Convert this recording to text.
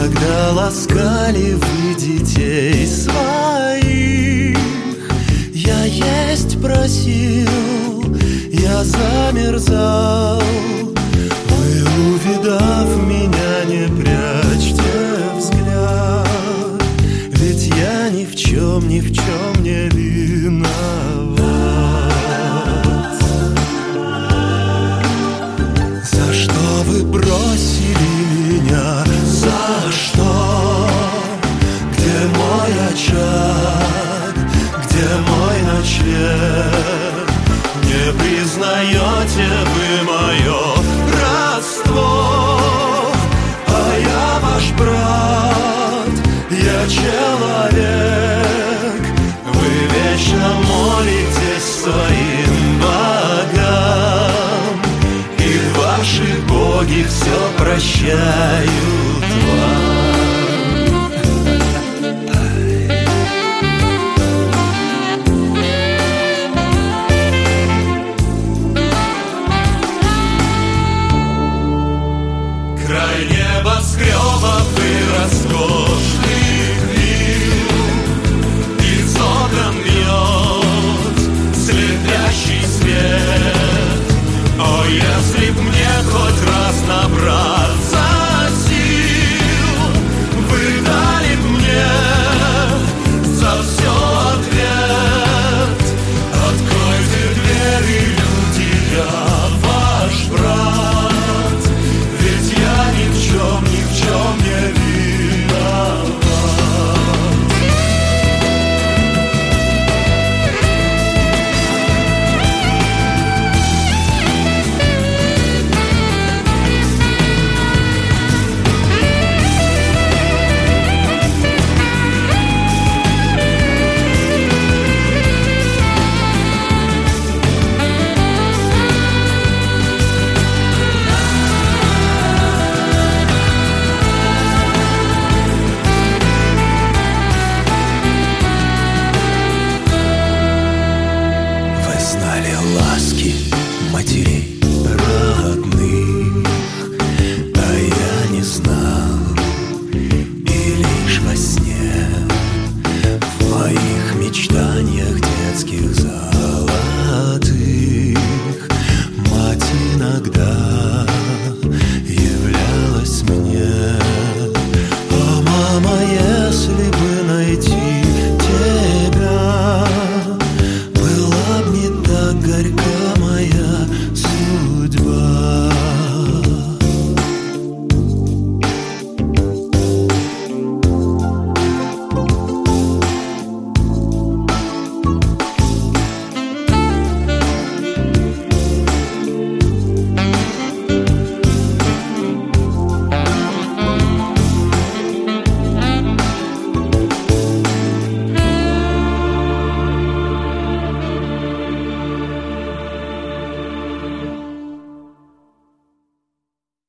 когда ласкали вы детей своих. Я есть просил, я замерзал. Вы, увидав меня, не прячьте взгляд, ведь я ни в чем не виноват. За что вы бросили меня? За что? Где мой очаг? Где мой ночлег? Не признаете вы мое родство? А я ваш брат, я человек. Вы вечно молитесь своим богам, и ваши боги все прощают.